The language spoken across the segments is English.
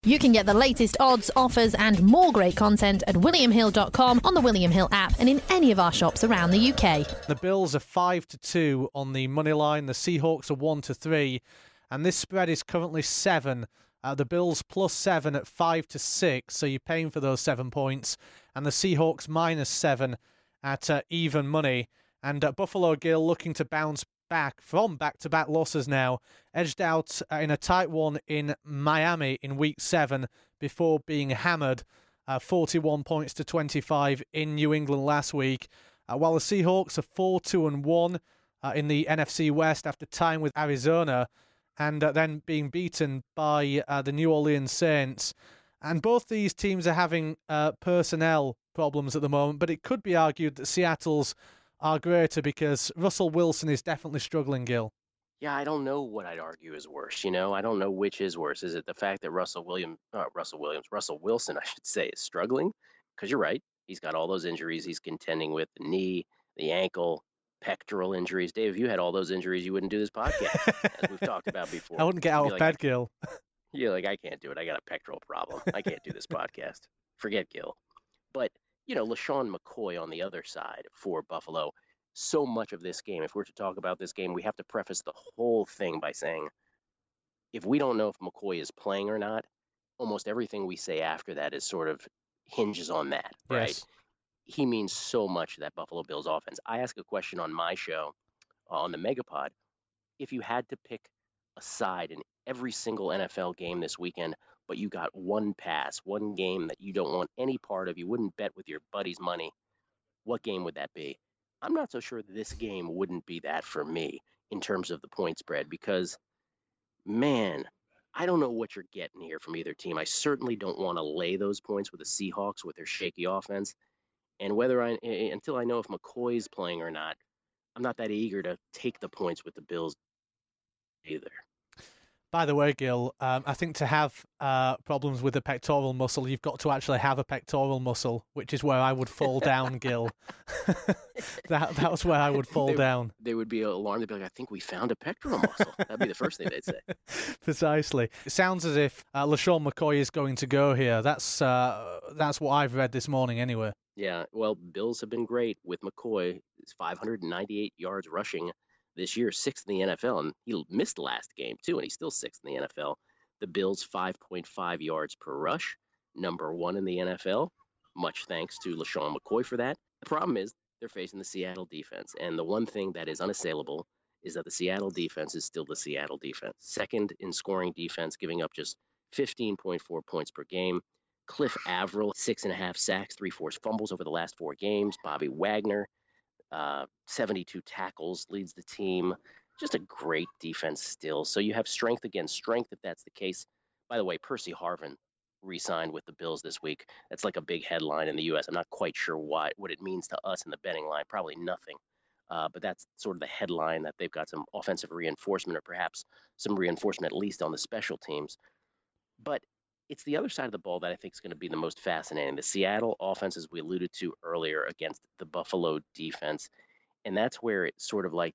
You can get the latest odds, offers and more great content at williamhill.com, on the William Hill app and in any of our shops around the UK. The Bills are 5-2 on the money line. The Seahawks are 1-3. And this spread is currently 7. The Bills +7 at 5-6. So you're paying for those 7 points. And the Seahawks -7 at even money. And Buffalo, Gill, looking to bounce back from back-to-back losses now, edged out in a tight one in Miami in Week 7 before being hammered 41 points to 25 in New England last week, while the Seahawks are 4-2-1 in the NFC West after tying with Arizona and then being beaten by the New Orleans Saints. And both these teams are having personnel problems at the moment, but it could be argued that Seattle's are greater because Russell Wilson is definitely struggling, Gil. Yeah, I don't know what I'd argue is worse. I don't know which is worse. Is it the fact that Russell Wilson, I should say, is struggling? Because you're right. He's got all those injuries he's contending with: the knee, the ankle, pectoral injuries. Dave, if you had all those injuries, you wouldn't do this podcast, as we've talked about before. I wouldn't get out of bed, Gil. You're like, I can't do it. I got a pectoral problem. I can't do this podcast. Forget Gil. But LaShawn McCoy on the other side for Buffalo. So much of this game, if we're to talk about this game, we have to preface the whole thing by saying, if we don't know if McCoy is playing or not, almost everything we say after that is sort of hinges on that, right? Yes. He means so much to that Buffalo Bills offense. I ask a question on my show, on the Megapod. If you had to pick a side in every single NFL game this weekend, but you got one pass, one game that you don't want any part of, you wouldn't bet with your buddy's money, what game would that be? I'm not so sure this game wouldn't be that for me in terms of the point spread because, man, I don't know what you're getting here from either team. I certainly don't want to lay those points with the Seahawks with their shaky offense. And until I know if McCoy's playing or not, I'm not that eager to take the points with the Bills either. By the way, Gil, I think to have problems with the pectoral muscle, you've got to actually have a pectoral muscle, which is where I would fall down, Gil. that was where I would fall down. They would be alarmed. They'd be like, I think we found a pectoral muscle. That'd be the first thing they'd say. Precisely. It sounds as if LaShawn McCoy is going to go here. That's what I've read this morning anyway. Yeah, well, Bills have been great with McCoy. It's 598 yards rushing this year, 6th in the NFL, and he missed last game too, and he's still 6th in the NFL. The Bills 5.5 yards per rush, number 1 in the NFL. Much thanks to LaShawn McCoy for that. The problem is they're facing the Seattle defense, and the one thing that is unassailable is that the Seattle defense is still the Seattle defense. Second in scoring defense, giving up just 15.4 points per game. Cliff Avril, 6.5 sacks, 3 forced fumbles over the last 4 games. Bobby Wagner, 72 tackles, leads the team. Just a great defense still. So you have strength against strength if that's the case. By the way, Percy Harvin re-signed with the Bills this week. That's like a big headline in the U.S. I'm not quite sure what it means to us in the betting line. Probably nothing. But that's sort of the headline, that they've got some offensive reinforcement, or perhaps some reinforcement at least on the special teams. But it's the other side of the ball that I think is going to be the most fascinating. The Seattle offense, as we alluded to earlier, against the Buffalo defense. And that's where it's sort of like,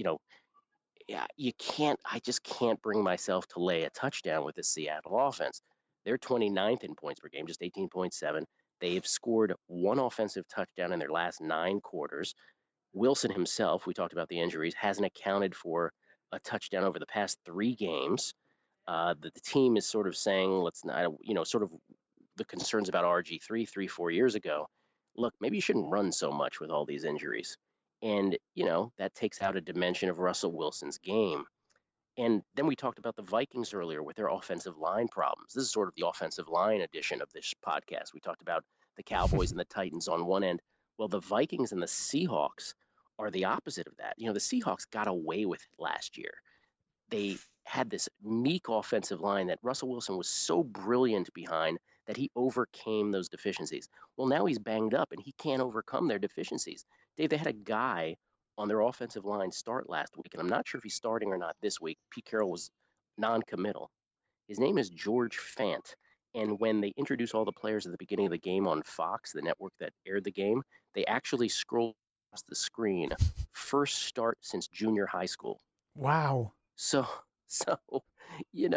I just can't bring myself to lay a touchdown with the Seattle offense. They're 29th in points per game, just 18.7. They've scored 1 offensive touchdown in their last 9 quarters. Wilson himself, we talked about the injuries, hasn't accounted for a touchdown over the past 3 games. The team is sort of saying, let's not, sort of the concerns about RG3 3-4 years ago. Look, maybe you shouldn't run so much with all these injuries. And, that takes out a dimension of Russell Wilson's game. And then we talked about the Vikings earlier with their offensive line problems. This is sort of the offensive line edition of this podcast. We talked about the Cowboys and the Titans on one end. Well, the Vikings and the Seahawks are the opposite of that. The Seahawks got away with it last year. They had this meek offensive line that Russell Wilson was so brilliant behind that he overcame those deficiencies. Well, now he's banged up and he can't overcome their deficiencies. Dave, they had a guy on their offensive line start last week, and I'm not sure if he's starting or not this week. Pete Carroll was non-committal. His name is George Fant. And when they introduced all the players at the beginning of the game on Fox, the network that aired the game, they actually scrolled across the screen, first start since junior high school. Wow. So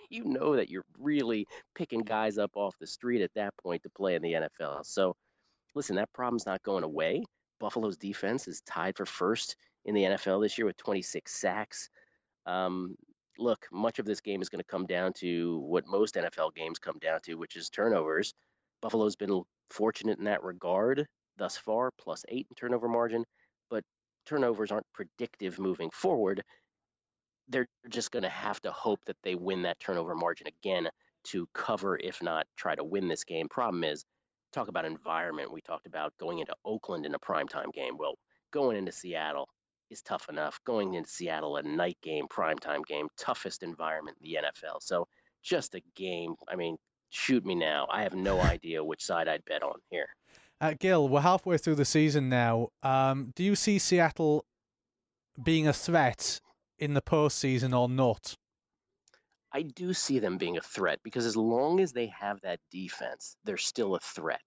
You know that you're really picking guys up off the street at that point to play in the NFL. So, listen, that problem's not going away. Buffalo's defense is tied for first in the NFL this year with 26 sacks. Um, Look, much of this game is going to come down to what most NFL games come down to, which is turnovers. Buffalo's been fortunate in that regard thus far, +8 in turnover margin, but turnovers aren't predictive moving forward. They're just going to have to hope that they win that turnover margin again to cover, if not try to win this game. Problem is, talk about environment. We talked about going into Oakland in a primetime game. Well, going into Seattle is tough enough. Going into Seattle, a night game, primetime game, toughest environment in the NFL. So just a game. I mean, shoot me now. I have no idea which side I'd bet on here. Gil, we're halfway through the season now. Do you see Seattle being a threat in the postseason or not? I do see them being a threat because as long as they have that defense, they're still a threat.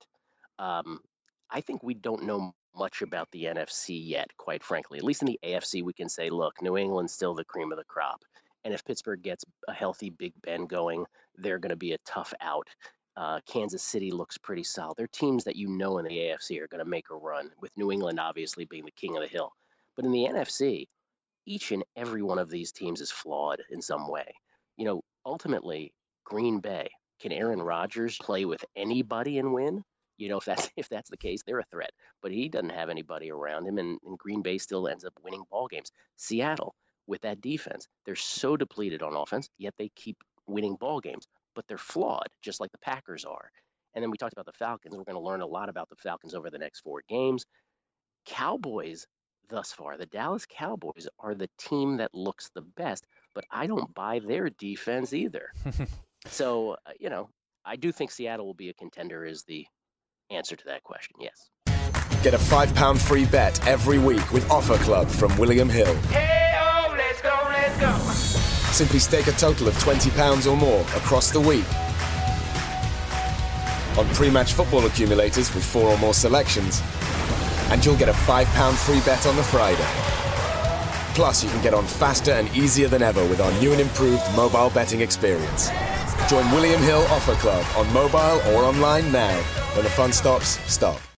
I think we don't know much about the NFC yet, quite frankly. At least in the AFC, we can say, look, New England's still the cream of the crop. And if Pittsburgh gets a healthy Big Ben going, they're going to be a tough out. Kansas City looks pretty solid. They're teams that you know in the AFC are going to make a run, with New England obviously being the king of the hill. But in the NFC, each and every one of these teams is flawed in some way. You know, ultimately, Green Bay, can Aaron Rodgers play with anybody and win? You know, if that's the case, they're a threat. But he doesn't have anybody around him, and Green Bay still ends up winning ball games. Seattle, with that defense, they're so depleted on offense, yet they keep winning ball games. But they're flawed, just like the Packers are. And then we talked about the Falcons. We're going to learn a lot about the Falcons over the next 4 games. Cowboys, thus far, the Dallas Cowboys are the team that looks the best, but I don't buy their defense either. So, you know, I do think Seattle will be a contender is the answer to that question, yes. Get a £5 free bet every week with Offer Club from William Hill. Hey-oh, let's go, let's go. Simply stake a total of £20 or more across the week on pre-match football accumulators with 4 or more selections, and you'll get a £5 free bet on the Friday. Plus, you can get on faster and easier than ever with our new and improved mobile betting experience. Join William Hill Offer Club on mobile or online now. When the fun stops, stop.